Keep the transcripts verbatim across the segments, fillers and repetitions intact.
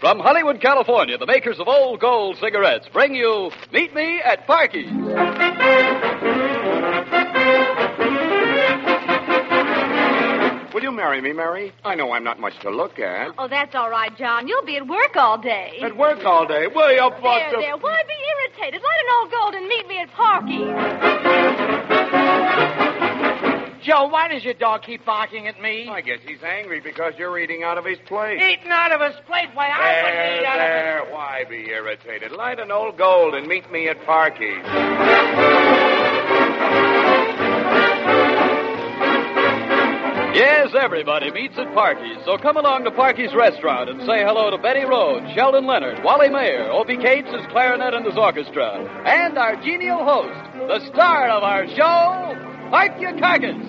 From Hollywood, California, the makers of Old Gold cigarettes bring you Meet Me at Parky's. Will you marry me, Mary? I know I'm not much to look at. Oh, that's all right, John. You'll be at work all day. At work all day? Will you, There, Buster? there. Why be irritated? Light an Old Gold and meet me at Parky's. Joe, why does your dog keep barking at me? I guess he's angry because you're eating out of his plate. Eating out of his plate? Why, I wouldn't There, eat out of there. Why be irritated? Light an Old Gold and meet me at Parky's. Yes, everybody meets at Parky's, so come along to Parky's Restaurant and say hello to Betty Rhodes, Sheldon Leonard, Wally Mayer, Opie Cates' clarinet and his orchestra, and our genial host, the star of our show, Parkyakakis.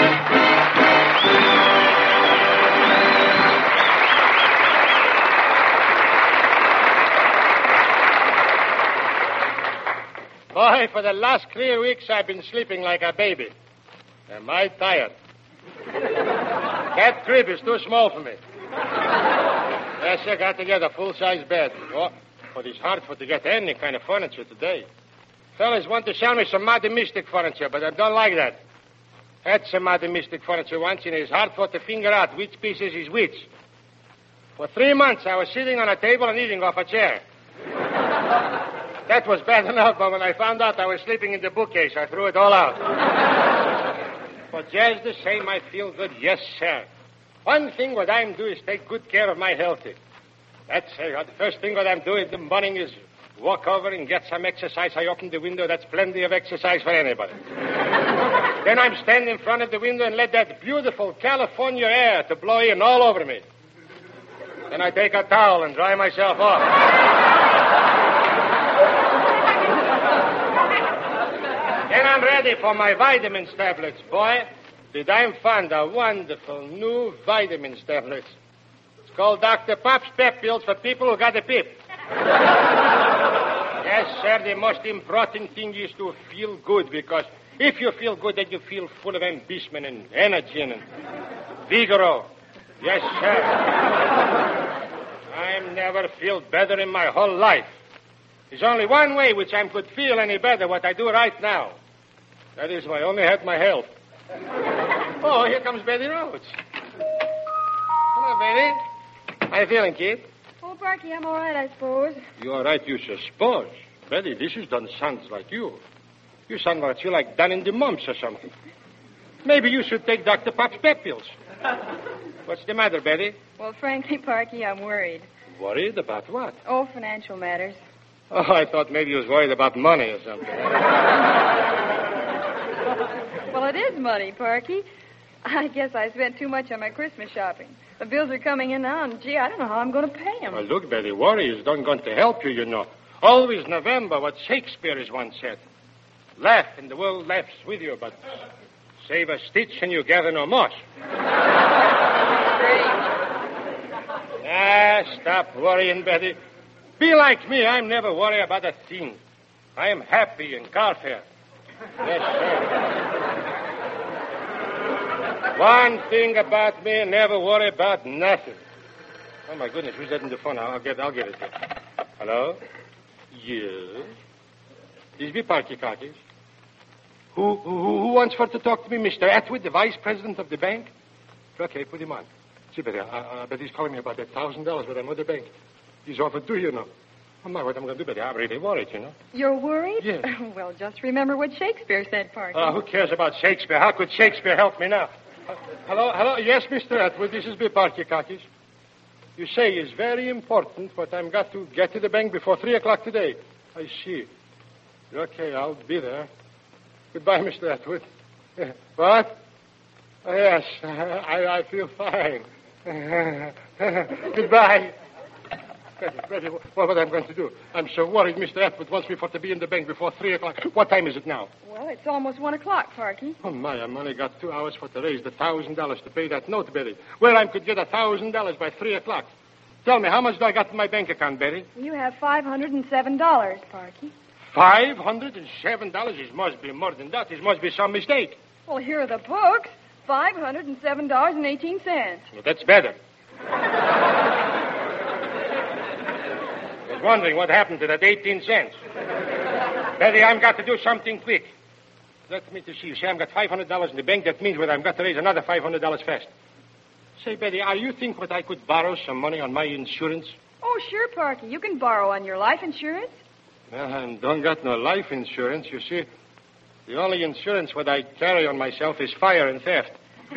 Boy, for the last three weeks I've been sleeping like a baby. Am I tired? That crib is too small for me. Yes, I got to get a full-size bed. Oh, but it's hard for to get any kind of furniture today. Fellas want to sell me some Mighty Mystic furniture, but I don't like that. Had some Mighty Mystic furniture once, and it's hard for to figure out which pieces is which. For three months, I was sitting on a table and eating off a chair. That was bad enough, but when I found out I was sleeping in the bookcase, I threw it all out. But just the same, I feel good. Yes, sir. One thing what I'm doing is take good care of my health. That's uh, the first thing what I'm doing in the morning is walk over and get some exercise. I open the window. That's plenty of exercise for anybody. Then I'm standing in front of the window and let that beautiful California air to blow in all over me. Then I take a towel and dry myself off. Then I'm ready for my vitamins tablets, boy. Did I find a wonderful new vitamins tablets. It's called Doctor Pop's Pep Pills for people who got a pip. Yes, sir, the most important thing is to feel good, because if you feel good, then you feel full of ambition and energy and vigor. Yes, sir. I never feel better in my whole life. There's only one way which I could feel any better what I do right now. That is, if I only had my health. Oh, here comes Betty Rhodes. Hello, Betty. How you feeling, kid? Oh, Parky, I'm all right, I suppose. You all right, you suppose. Betty, this is done sounds like you. You sound like you like done in the mumps or something. Maybe you should take Doctor Pop's Pep Pills. What's the matter, Betty? Well, frankly, Parky, I'm worried. Worried about what? Oh, financial matters. Oh, I thought maybe you was worried about money or something. Well, it is money, Parky. I guess I spent too much on my Christmas shopping. The bills are coming in now, and, gee, I don't know how I'm going to pay them. Well, look, Betty, worry is not going to help you, you know. Always November, what Shakespeare has once said. Laugh, and the world laughs with you, but save a stitch and you gather no moss. Ah, stop worrying, Betty. Be like me. I'm never worried about a thing. I am happy in car fare. Yes, sir. One thing about me, never worry about nothing. Oh, my goodness, who's that in the phone? I'll get, I'll get it. Hello? Yes? This be Parkyakakis. Who, who, who wants for to talk to me? Mister Atwood, the vice president of the bank? Okay, put him on. See, Betty, I, I bet he's calling me about that thousand dollars with another bank. He's overdue, you know. Oh, my, what I'm going to do, Betty? I'm really worried, you know. You're worried? Yes. Well, just remember what Shakespeare said, Parky. Uh, who cares about Shakespeare? How could Shakespeare help me now? Uh, hello, hello. Yes, Mister Atwood, this is B. Parkyakakis. You say it's very important, but I've got to get to the bank before three o'clock today. I see. Okay, I'll be there. Goodbye, Mister Atwood. What? Oh, yes, I, I feel fine. Goodbye. Betty, Betty, what, what I'm going to do? I'm so worried Mister Atwood wants me for to be in the bank before three o'clock. What time is it now? Well, it's almost one o'clock, Parky. Oh, my, I've only got two hours for to raise the thousand dollars to pay that note, Betty. Well, I could get a thousand dollars by three o'clock. Tell me, how much do I got in my bank account, Betty? You have five hundred and seven dollars, Parky. Five hundred and seven dollars? It must be more than that. It must be some mistake. Well, here are the books. Five hundred and seven dollars and eighteen cents. Well, that's better. was wondering what happened to that eighteen cents. Betty, I've got to do something quick. Let me to see. You say I've got five hundred dollars in the bank. That means that I've got to raise another five hundred dollars fast. Say, Betty, are you think what I could borrow some money on my insurance? Oh, sure, Parky. You can borrow on your life insurance. Well, I don't got no life insurance, you see. The only insurance what I carry on myself is fire and theft.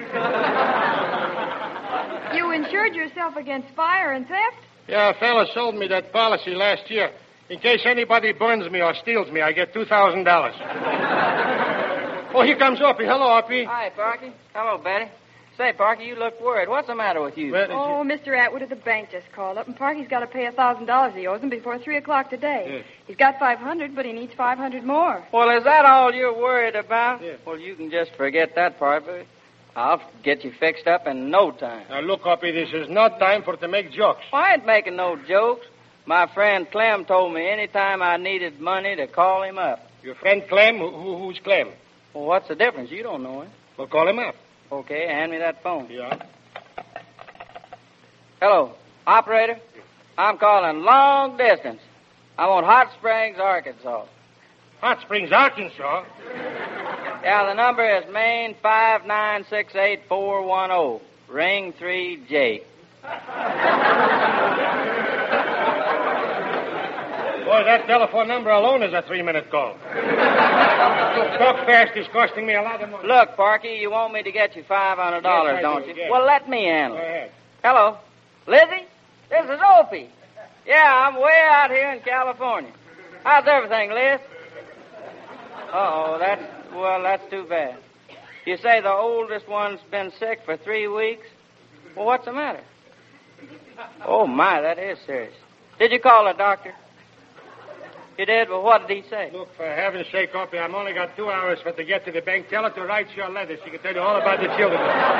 You insured yourself against fire and theft? Yeah, a fella sold me that policy last year. In case anybody burns me or steals me, I get two thousand dollars. Oh, here comes Opie. Hello, Opie. Hi, Parky. Hello, Betty. Say, Parky, you look worried. What's the matter with you? Well, Oh, Mister Atwood at the bank just called up, and Parky's got to pay a thousand dollars he owes him before three o'clock today. Yes. He's got five hundred, but he needs five hundred more. Well, is that all you're worried about? Yes. Well, you can just forget that part, but I'll get you fixed up in no time. Now, look, Opie, this is not time for to make jokes. Well, I ain't making no jokes. My friend Clem told me any time I needed money to call him up. Your friend Clem? Who, who, who's Clem? Well, what's the difference? You don't know him. Well, call him up. Okay, hand me that phone. Yeah. Hello, operator. I'm calling long distance. I'm on Hot Springs, Arkansas. Hot Springs, Arkansas. Yeah, the number is Maine five nine six eight four one zero. Ring three J. Boy, that telephone number alone is a three-minute call. Look, talk fast. It's costing me a lot of money. Look, Parky, you want me to get you five hundred dollars, Yes, I don't do, you? yes. Well, let me handle Go it. ahead. Hello. Lizzie? This is Opie. Yeah, I'm way out here in California. How's everything, Liz? Uh-oh, that's, well, that's too bad. You say the oldest one's been sick for three weeks? Well, what's the matter? Oh, my, that is serious. Did you call the doctor? You did? Well, what did he say? Look, for heaven's sake, Opie, I've only got two hours for to get to the bank. Tell her to write your letter. She can tell you all about the children.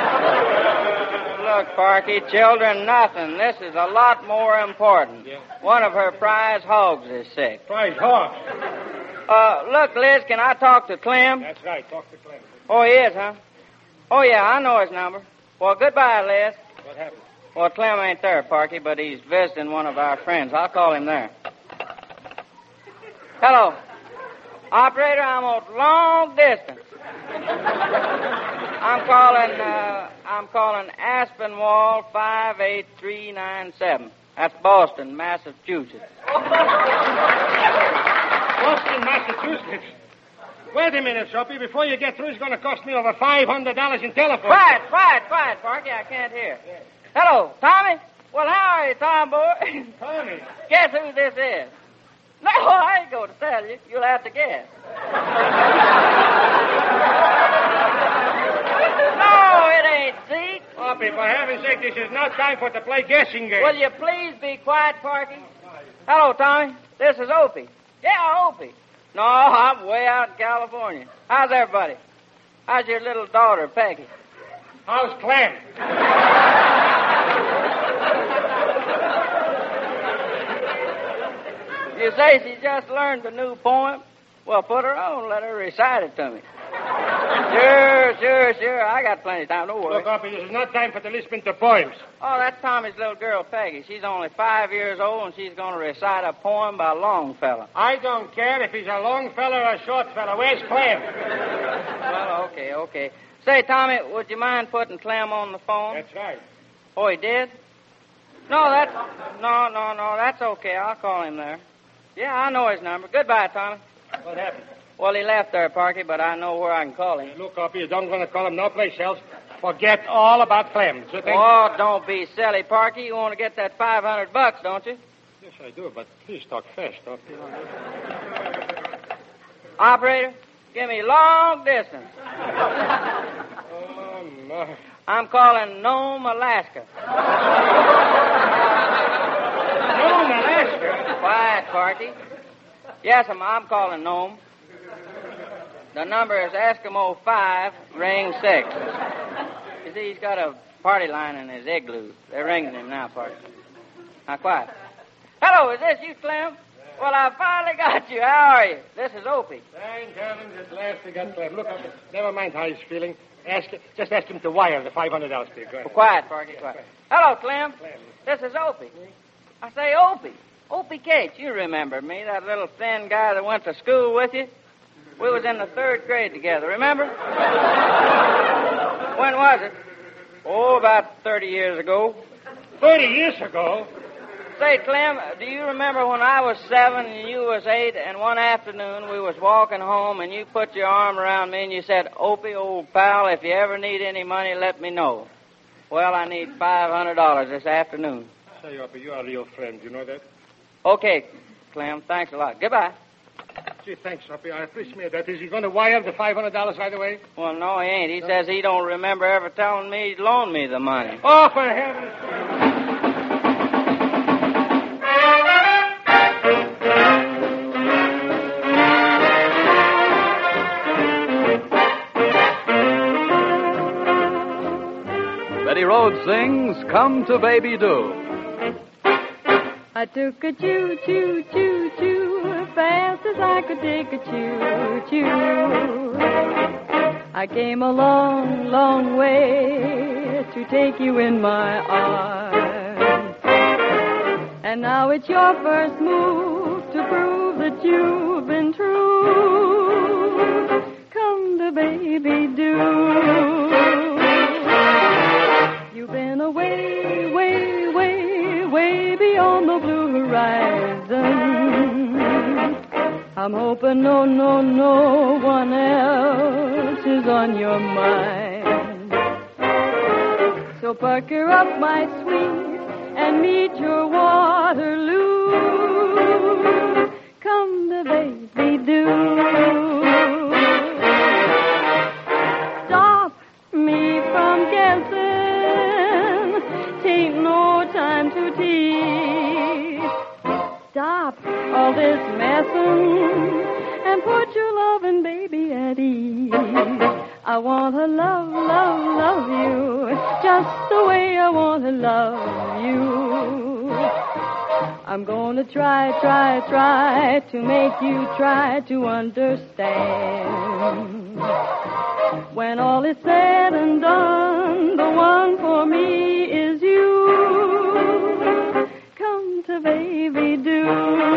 Look, Parky, children, nothing. This is a lot more important. Yeah. One of her prize hogs is sick. Prize hawk. Uh, look, Liz, can I talk to Clem? That's right. Talk to Clem. Oh, he is, huh? Oh, yeah, I know his number. Well, goodbye, Liz. What happened? Well, Clem ain't there, Parky, but he's visiting one of our friends. I'll call him there. Hello. Operator, I'm on long distance. I'm calling, uh, I'm calling Aspinwall five eight three nine seven. That's Boston, Massachusetts. Boston, Massachusetts. Wait a minute, Soapy. Before you get through, it's going to cost me over five hundred dollars in telephone. Quiet, quiet, quiet, Parky. I can't hear. Hello, Tommy? Well, how are you, Tom boy? Tommy. Guess who this is? No, I ain't going to tell you. You'll have to guess. No, it ain't Zeke. Soapy, for heaven's sake, this is not time for to play guessing game. Will you please be quiet, Parky? Hello, Tommy. This is Opie. Yeah, Opie. No, I'm way out in California. How's everybody? How's your little daughter, Peggy? How's Clem? You say she just learned a new poem? Well, put her on. Let her recite it to me. Sure, sure, sure. I got plenty of time. Don't worry. Look, Opie, this is not time for to listen to poems. Oh, that's Tommy's little girl, Peggy. She's only five years old, and she's going to recite a poem by Longfellow. I don't care if he's a long fella or a short fella. Where's Clem? Well, okay, okay. Say, Tommy, would you mind putting Clem on the phone? That's right. Oh, he did? No, that's... No, no, no, that's okay. I'll call him there. Yeah, I know his number. Goodbye, Tommy. What happened? Well, he left there, Parky, but I know where I can call him. Hey, look, Opie, you don't want to call him no place else. Forget all about Clem. So think... Oh, don't be silly, Parky. You want to get that five hundred bucks, don't you? Yes, I do, but please talk fast, Opie. Operator, give me long distance. Oh, my. I'm calling Nome, Alaska. Nome, Alaska? Quiet, Parky. Yes, I'm, I'm calling Nome. The number is Eskimo five, ring six. You see, he's got a party line in his igloo. They're ringing him now, Parky. Now, quiet. Hello, is this you, Clem? Well, I finally got you. How are you? This is Opie. Thank heavens, at last we got Clem. Look, Opie, never mind how he's feeling. Ask, just ask him to wire the five hundred dollars to you. Go ahead. Well, quiet, Parky, quiet. Hello, Clem. Clem. This is Opie. I say Opie. Opie Cates, you remember me, that little thin guy that went to school with you? We was in the third grade together, remember? When was it? Oh, about thirty years ago. Thirty years ago? Say, Clem, do you remember when I was seven and you was eight, and one afternoon we was walking home and you put your arm around me and you said, Opie, old pal, if you ever need any money, let me know. Well, I need five hundred dollars this afternoon. Say, Opie, you're a real friend. You know that? Okay, Clem, thanks a lot. Goodbye. Gee, thanks, Opie. I appreciate that. Is he going to wire the five hundred dollars right away? Well, no, he ain't. He says he don't remember ever telling me he'd loan me the money. Oh, for heaven's sake. Betty Rhodes sings Come to Baby Do. I took a choo, choo, choo, choo, fast as I could take a choo, choo. I came a long, long way to take you in my arms. And now it's your first move to prove that you've been true. Come to Baby Do. You've been away, way, way, way beyond the blue horizon. I'm hoping no, no, no one else is on your mind. So pucker up, my sweet, and meet your Waterloo. Come to Baby Do. Stop me from guessing. Tain't no time to tease. Stop all this messing and put your loving baby at ease. I want to love, love, love you just the way I want to love you. I'm going to try, try, try to make you try to understand. When all is said and done, the one for me is you. Come to Baby Do.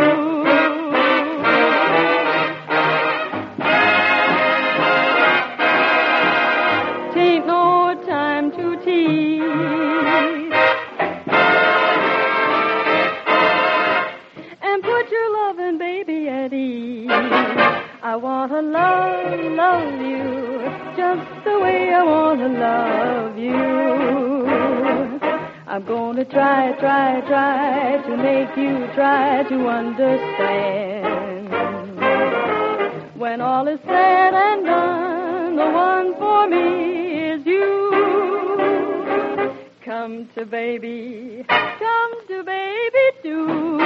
Tain't no time to tease. And put your loving baby at ease. I want to love, love you just the way I want to love you. I'm going to try, try, try to make you try to understand. When all is said and done, the one for me is you. Come to Baby, come to Baby Do.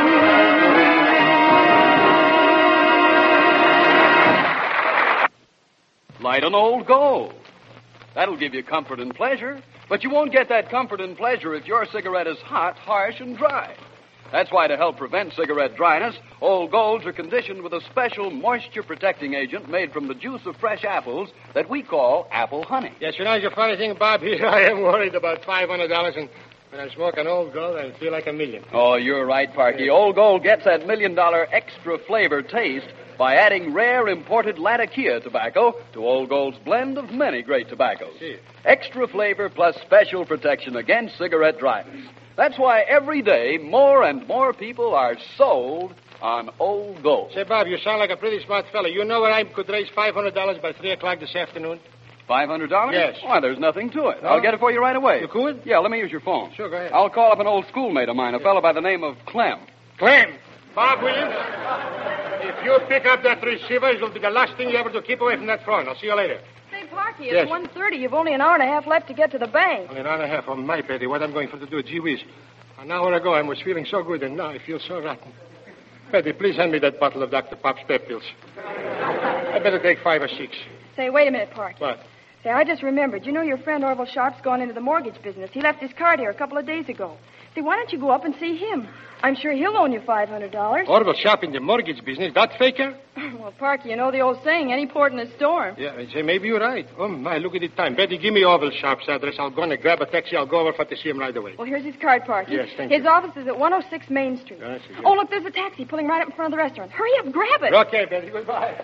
Light on Old Gold. That'll give you comfort and pleasure, but you won't get that comfort and pleasure if your cigarette is hot, harsh, and dry. That's why, to help prevent cigarette dryness, Old Golds are conditioned with a special moisture-protecting agent made from the juice of fresh apples that we call apple honey. Yes, you know, the funny thing, Bob, here I am worried about five hundred dollars, and when I smoke an Old Gold, I feel like a million. Oh, you're right, Parky. Old Gold gets that million-dollar extra flavor taste by adding rare imported Latakia tobacco to Old Gold's blend of many great tobaccos. See. Extra flavor plus special protection against cigarette dryness. That's why every day more and more people are sold on Old Gold. Say, Bob, you sound like a pretty smart fella. You know where I could raise five hundred dollars by three o'clock this afternoon? five hundred dollars? Yes. Why, there's nothing to it. No? I'll get it for you right away. You could? Yeah, let me use your phone. Sure, go ahead. I'll call up an old schoolmate of mine, a fellow by the name of Clem. Clem. Bob Williams, if you pick up that receiver, it'll be the last thing you ever do. Keep away from that phone. I'll see you later. Say, Parky, it's Yes. one thirty. You've only an hour and a half left to get to the bank. Only an hour and a half on my pay. What I'm going for to do, gee whiz. An hour ago, I was feeling so good, and now I feel so rotten. Betty, please hand me that bottle of Doctor Pop's pep pills. I better take five or six. Say, wait a minute, Parky. What? Say, I just remembered. You know your friend Orville Sharp's gone into the mortgage business. He left his card here a couple of days ago. Say, why don't you go up and see him? I'm sure he'll loan you five hundred dollars. Horrible shop in the mortgage business. That faker? Well, Parky, you know the old saying, any port in a storm. Yeah, I say, maybe you're right. Oh, my, look at the time. Betty, give me Orville Sharp's address. I'll go and grab a taxi. I'll go over for to see him right away. Well, here's his card, Parky. Yes, thank his you. office is at one oh six Main Street. I see, yeah. Oh, look, there's a taxi pulling right up in front of the restaurant. Hurry up, grab it. Okay, Betty, goodbye.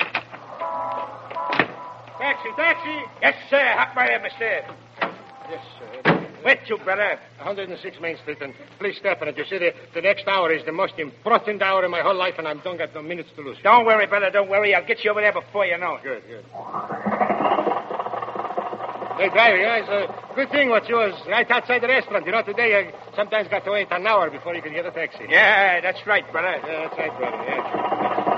Taxi, taxi. Yes, sir. Hop right in, mister. Yes, sir. Where to, brother? one oh six Main Street, and please step on it. You see, the, the next hour is the most important hour in my whole life, and I don't got no minutes to lose. Don't worry, brother. Don't worry. I'll get you over there before you know it. Good, good. Hey, driver, you know, it's a good thing what you was right outside the restaurant. You know, today you sometimes got to wait an hour before you could get a taxi. Yeah, that's right, brother. Yeah, that's right, brother. Yeah.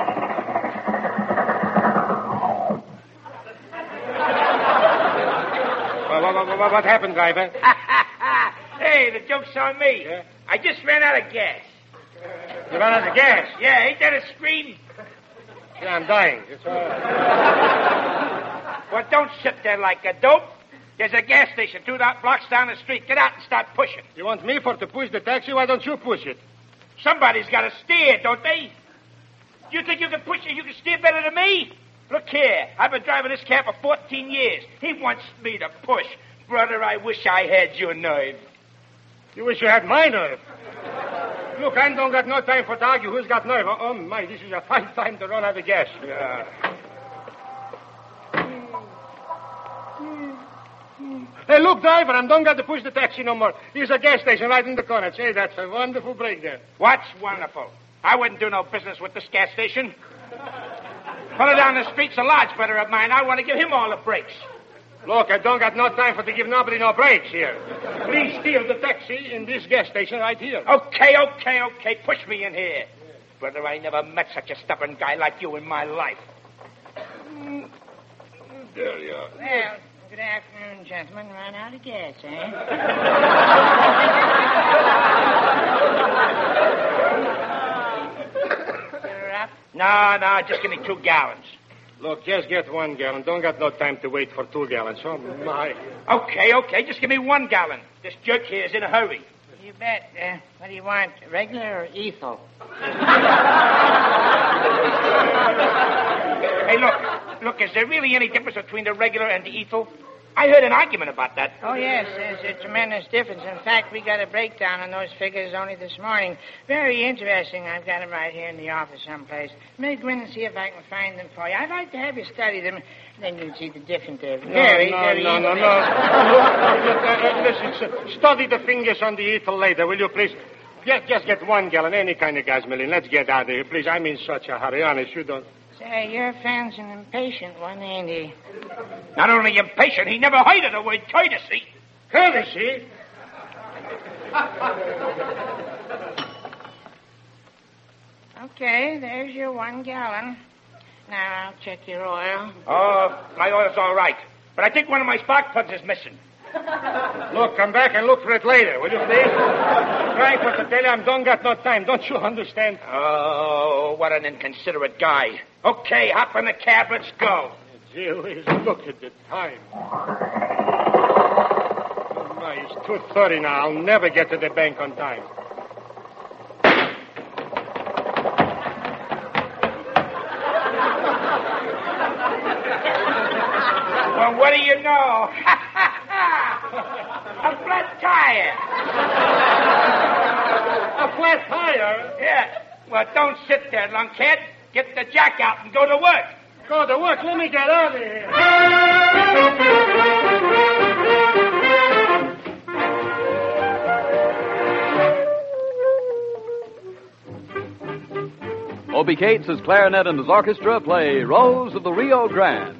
What, what, what, what happened, driver? Hey, the joke's on me. Yeah? I just ran out of gas. You ran out of gas? Yeah, ain't that a scream? Yeah, I'm dying. It's all right. Well, don't sit there like a dope. There's a gas station two blocks down the street. Get out and start pushing. You want me for to push the taxi? Why don't you push it? Somebody's got to steer, don't they? You think you can push it? You can steer better than me? Look here. I've been driving this cab for fourteen years. He wants me to push. Brother, I wish I had your nerve. You wish you had my nerve. Look, I don't got no time for to argue who's got nerve. Oh, oh, my, this is a fine time to run out of gas. Yeah. Hey, look, driver, I don't got to push the taxi no more. There's a gas station right in the corner. Say, that's a wonderful break there. What's wonderful? I wouldn't do no business with this gas station. Fellow down the street's a lodge brother of mine. I want to give him all the breaks. Look, I don't got no time for to give nobody no breaks here. Please steal the taxi in this gas station right here. Okay, okay, okay. Push me in here. Brother, I never met such a stubborn guy like you in my life. There you are. Well, good afternoon, gentlemen. Ran out of gas, eh? Fill her up? No, no, just give me two gallons. Look, just get one gallon. Don't got no time to wait for two gallons. Oh, my. Okay, okay, just give me one gallon. This jerk here is in a hurry. You bet. Uh, what do you want, regular or ethyl? Hey, look, look, is there really any difference between the regular and the ethyl? I heard an argument about that. Oh, yes, there's a tremendous difference. In fact, we got a breakdown on those figures only this morning. Very interesting. I've got them right here in the office someplace. Let me go in and see if I can find them for you. I'd like to have you study them. Then you'll see the difference. They're very, no, very no, no, no, no. Listen, study the fingers on the ethyl later, will you, please? Just, just get one gallon, any kind of gas, Millie. Let's get out of here, please. I'm in such a hurry. Honest, you don't... Say, your fan's an impatient one, ain't he? Not only impatient, he never heard of the word courtesy. Courtesy? Okay, there's your one gallon. Now, I'll check your oil. Oh, my oil's all right. But I think one of my spark plugs is missing. Look, come back and look for it later, will you, please? Frank, what to tell you, I don't got no time. Don't you understand? Oh, what an inconsiderate guy. Okay, hop in the cab. Let's go. Gee whiz, look at the time. Oh, my, it's two thirty now. I'll never get to the bank on time. Well, what do you know? A flat tire. A flat tire? Yeah. Well, don't sit there, lunkhead. Get the jack out and go to work. Go to work. Let me get out of here. Obie Cates' clarinet and his orchestra play Rose of the Rio Grande.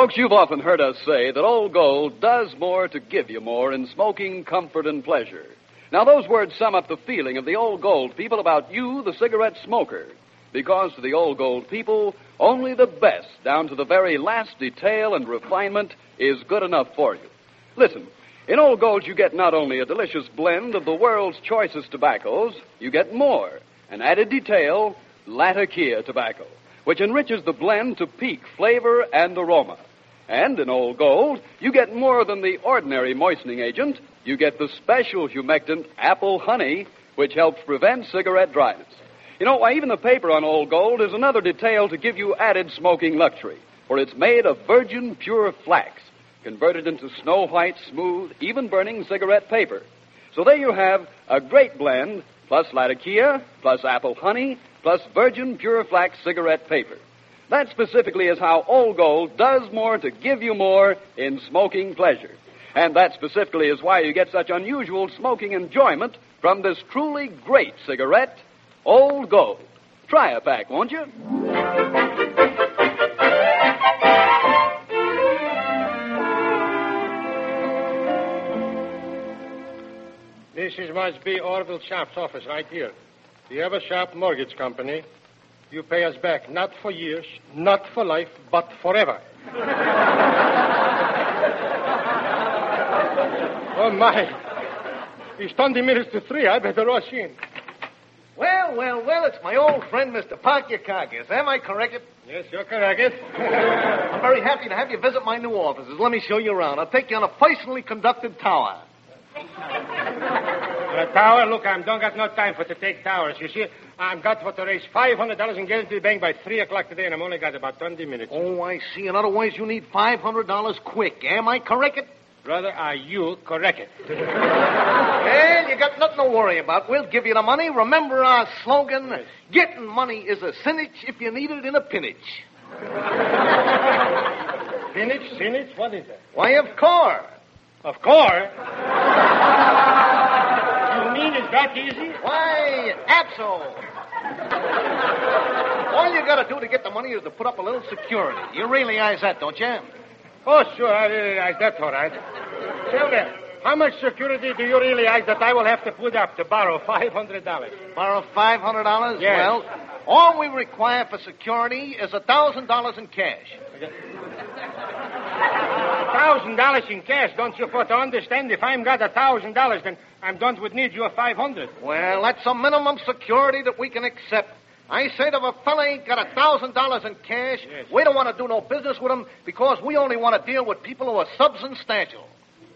Folks, you've often heard us say that Old Gold does more to give you more in smoking comfort and pleasure. Now, those words sum up the feeling of the Old Gold people about you, the cigarette smoker. Because to the Old Gold people, only the best, down to the very last detail and refinement, is good enough for you. Listen, in Old Gold you get not only a delicious blend of the world's choicest tobaccos, you get more, an added detail, Latakia tobacco, which enriches the blend to peak flavor and aroma. And in Old Gold, you get more than the ordinary moistening agent. You get the special humectant apple honey, which helps prevent cigarette dryness. You know, why, even the paper on Old Gold is another detail to give you added smoking luxury, for it's made of virgin pure flax, converted into snow white, smooth, even-burning cigarette paper. So there you have a great blend, plus Latakia, plus apple honey, plus virgin pure flax cigarette paper. That specifically is how Old Gold does more to give you more in smoking pleasure. And that specifically is why you get such unusual smoking enjoyment from this truly great cigarette, Old Gold. Try a pack, won't you? This is must be Orville Sharp's office right here. The Ever Sharp Mortgage Company. You pay us back not for years, not for life, but forever. Oh, my. It's twenty minutes to three. I better rush in. Well, well, well, it's my old friend, Mister Parkakakis. Am I correct? Yes, you're correct. I'm very happy to have you visit my new offices. Let me show you around. I'll take you on a personally conducted tower. A tower? Look, I don't got no time for to take towers. You see, I'm got for to raise five hundred dollars and get it to the bank by three o'clock today, and I've only got about twenty minutes. Oh, I see. In other words, you need five hundred dollars quick. Am I correct? Brother, are you correct? Well, you got nothing to worry about. We'll give you the money. Remember our slogan, getting money is a sinnage if you need it in a pinnage. Pinnage? Sinnage? What is that? Why, of course. Of course? You mean it's that easy? Why, Abso. All you got to do to get the money is to put up a little security. You realize that, don't you? Oh, sure, I realize that, all right. Tell me, how much security do you realize that I will have to put up to borrow five hundred dollars? Borrow five hundred dollars? Yes. Well, all we require for security is one thousand dollars in cash. one thousand dollars in cash? Don't you for to understand? If I'm got one thousand dollars, then I don't would need your five hundred dollars. Well, that's a minimum security that we can accept. I say that if a fella ain't got one thousand dollars in cash, yes, we don't want to do no business with him because we only want to deal with people who are substantial.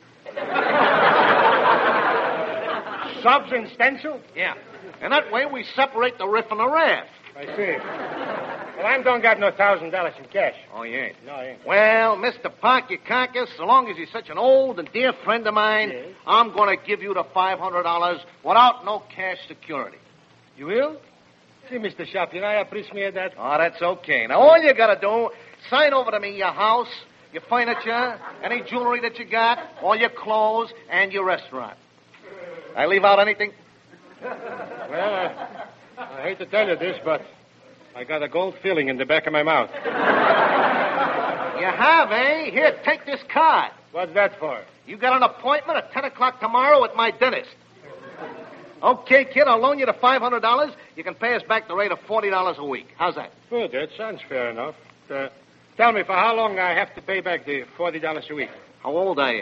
Substantial? Yeah. And that way we separate the riff and the raft. I see. Well, I don't got no one thousand dollars in cash. Oh, you ain't? No, I ain't. Well, Mister Parkakakis, so long as you're such an old and dear friend of mine, yes, I'm going to give you the five hundred dollars without no cash security. You will? See, Mister Sharp, you know, I appreciate that. Oh, that's okay. Now, all you got to do, sign over to me your house, your furniture, any jewelry that you got, all your clothes, and your restaurant. I leave out anything? Well, I, I hate to tell you this, but I got a gold filling in the back of my mouth. You have, eh? Here, take this card. What's that for? You got an appointment at ten o'clock tomorrow at my dentist. Okay, kid, I'll loan you the five hundred dollars. You can pay us back the rate of forty dollars a week. How's that? Good, that sounds fair enough. Uh, tell me, for how long I have to pay back the forty dollars a week? How old are you?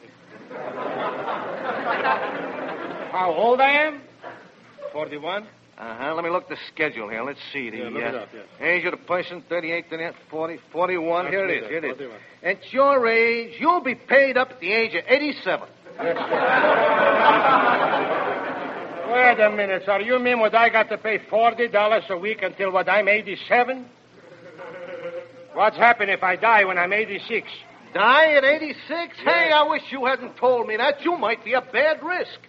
How old I am? forty-one. Uh-huh. Let me look at the schedule here. Let's see. The Yeah, look uh, it up, yes. age of the person, thirty-eight, thirty-eight, forty, forty-one. That's Here it good, is. Here it is. forty-one. At your age, you'll be paid up at the age of eighty-seven. Wait a minute, sir. You mean what I got to pay forty dollars a week until what I'm eighty-seven? What's happened if I die when I'm eighty-six? Die at eighty-six? Yes. Hey, I wish you hadn't told me that. You might be a bad risk.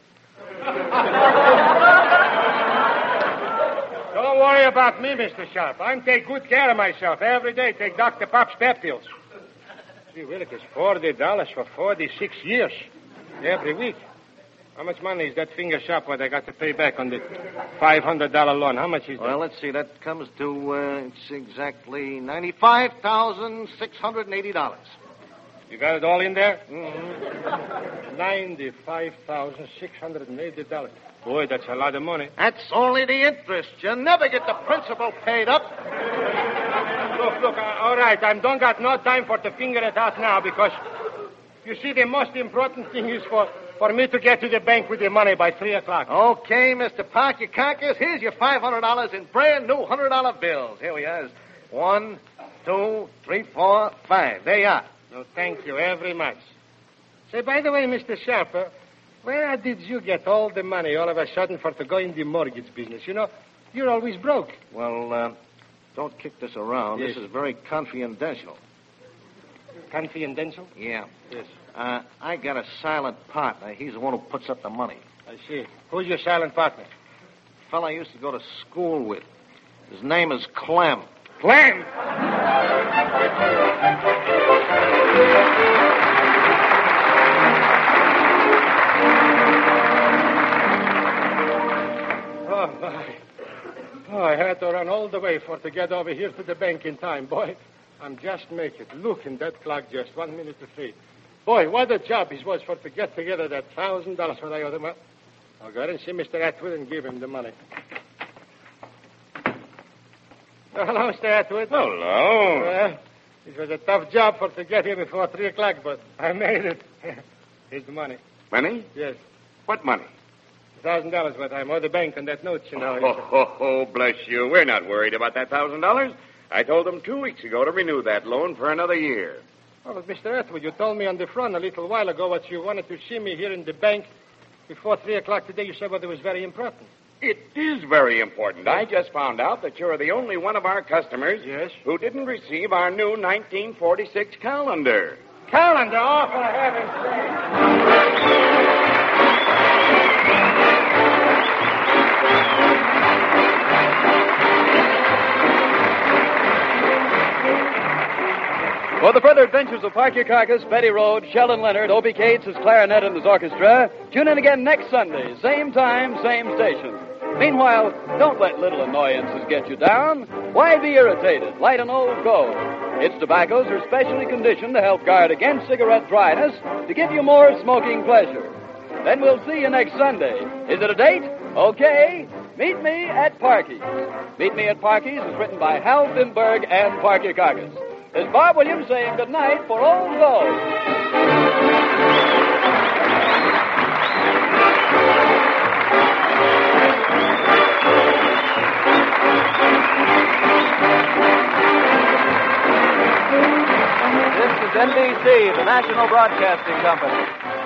Don't worry about me, Mister Sharp. I'm take good care of myself every day. Take Doctor Pop's pep pills. Gee, Willikers, forty dollars for forty-six years every week. How much money is that finger shop what I got to pay back on the five hundred dollars loan? How much is that? Well, let's see. That comes to, uh, it's exactly ninety-five thousand six hundred eighty dollars. You got it all in there? Mm-hmm. ninety-five thousand six hundred eighty dollars. Boy, that's a lot of money. That's only the interest. You never get the principal paid up. Look, look, uh, all right. I don't got no time for to finger it out now because, you see, the most important thing is for, for me to get to the bank with the money by three o'clock. Okay, Mister Parkey-Cockers, here's your five hundred dollars in brand new one hundred dollar bills. Here we are. One, two, three, four, five. There you are. No, thank you very much. Say, by the way, Mister Sharper, where did you get all the money all of a sudden for to go in the mortgage business? You know, you're always broke. Well, uh, don't kick this around. Yes. This is very confidential. Confidential? Yeah. Yes. Uh, I got a silent partner. He's the one who puts up the money. I see. Who's your silent partner? Fella I used to go to school with. His name is Clem. Clem! Oh, my. Oh, I had to run all the way for to get over here to the bank in time. Boy, I'm just making it. Look in that clock, just one minute to three. Boy, what a job it was for to get together that thousand dollars what I owed him. I'll go ahead and see Mister Atwood and give him the money. Oh, hello, Mister Atwood. Hello. Uh, it was a tough job for to get here before three o'clock, but I made it. Here's the money. Money? Yes. What money? A thousand dollars what I owe the bank on that note, you know. Oh, ho, ho, bless you. We're not worried about that thousand dollars. I told them two weeks ago to renew that loan for another year. Oh, but Mister Atwood, you told me on the phone a little while ago that you wanted to see me here in the bank before three o'clock today. You said that it was very important. It is very important. I just found out that you're the only one of our customers Yes? who didn't receive our new nineteen forty-six calendar. Calendar, oh, for heaven's sake. For the further adventures of Parkey-Cockers, Betty Rhodes, Sheldon Leonard, Obie Cates, his clarinet and his orchestra, tune in again next Sunday, same time, same station. Meanwhile, don't let little annoyances get you down. Why be irritated? Light an old code. Its tobaccos are specially conditioned to help guard against cigarette dryness to give you more smoking pleasure. Then we'll see you next Sunday. Is it a date? Okay. Meet me at Parkey's. Meet Me at Parkey's is written by Hal Finberg and Parkey-Cockers. This is Bob Williams saying good night for old Gold. This is N B C, the national broadcasting company.